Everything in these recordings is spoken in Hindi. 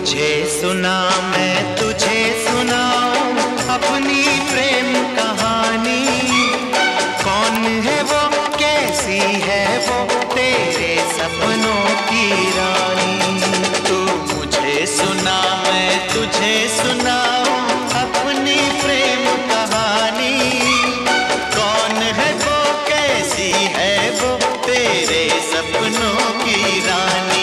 मुझे सुना मैं तुझे सुनाऊं अपनी प्रेम कहानी। कौन है वो, कैसी है वो, तेरे सपनों की रानी। तू मुझे सुना मैं तुझे सुनाऊं अपनी प्रेम कहानी। कौन है वो, कैसी है वो, तेरे सपनों की रानी।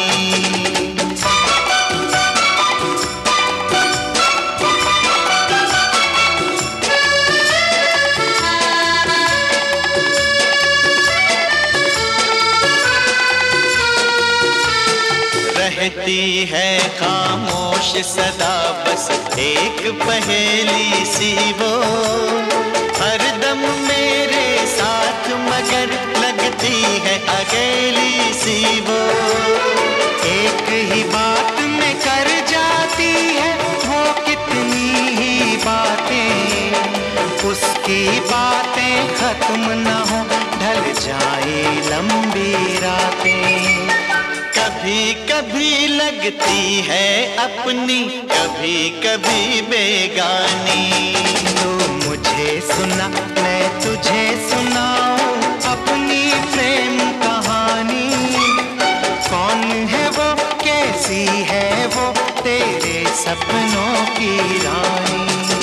रहती है खामोश सदा बस एक पहेली सी वो, हरदम मेरे साथ मगर लगती है अकेली सी वो। एक ही बात में कर जाती है वो कितनी ही बातें, उसकी बातें खत्म न हो ढल जाए लंबी रातें। कभी कभी लगती है अपनी, कभी कभी बेगानी। तू मुझे सुना मैं तुझे सुनाऊं अपनी प्रेम कहानी। कौन है वो, कैसी है वो, तेरे सपनों की रानी।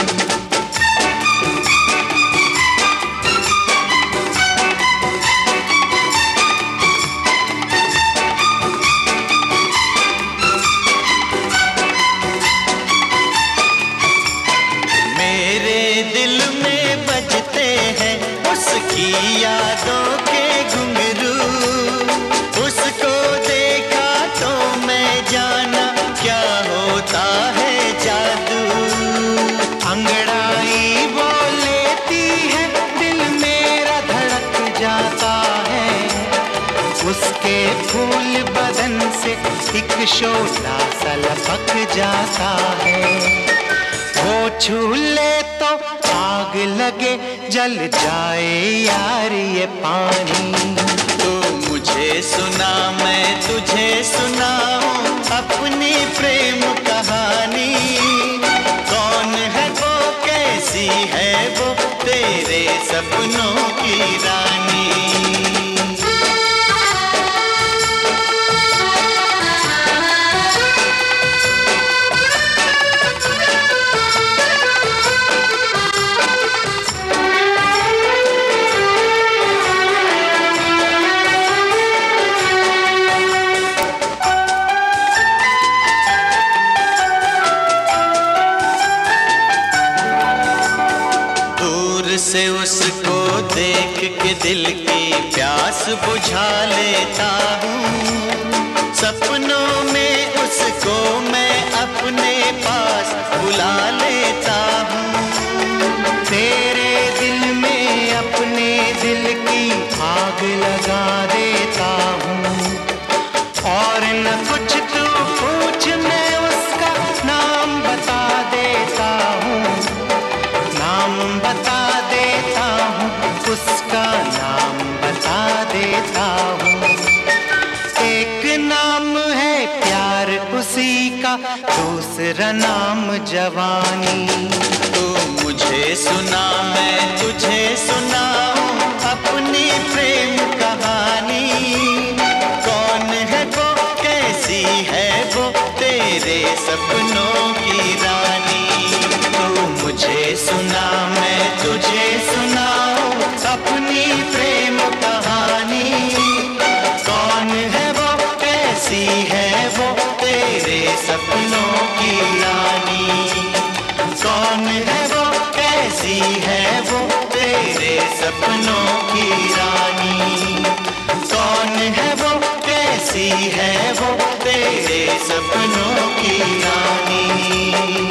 दिल में बजते हैं उसकी यादों के घुंघरू। उसको देखा तो मैं जाना क्या होता है जादू। अंगड़ाई वो लेती है दिल मेरा धड़क जाता है। उसके फूल बदन से एक शोला सा लपक जाता है। वो छू ले तो आग लगे जल जाए यार ये पानी। तू मुझे सुना मैं तुझे सुनाऊं अपनी प्रेम कहानी। कौन है वो, कैसी है वो, तेरे सपनों की रानी। से उसको देख के दिल की प्यास बुझा लेता हूँ। सपनों में उसको मैं अपने पास बुला लेता हूँ। तेरे दिल में अपने दिल की आग लगा देता हूँ। और न कुछ तू पूछ मैं उसका नाम बता देता हूँ। नाम बता देता हूँ, उसका नाम बता देता हूँ। एक नाम है प्यार उसी का, दूसरा नाम जवानी। तू मुझे सुना मैं तुझे सुनाऊं अपनी प्रेम कहानी। कौन है वो, कैसी है वो, तेरे सपनों की रानी। तू मुझे सुना मैं तुझे सुनाऊं अपनी प्रेम कहानी। कौन है वो, कैसी है वो, तेरे सपनों की रानी। कौन है वो, कैसी है वो, तेरे सपनों की रानी। कौन है वो, कैसी है वो, तेरे सपनों की रानी।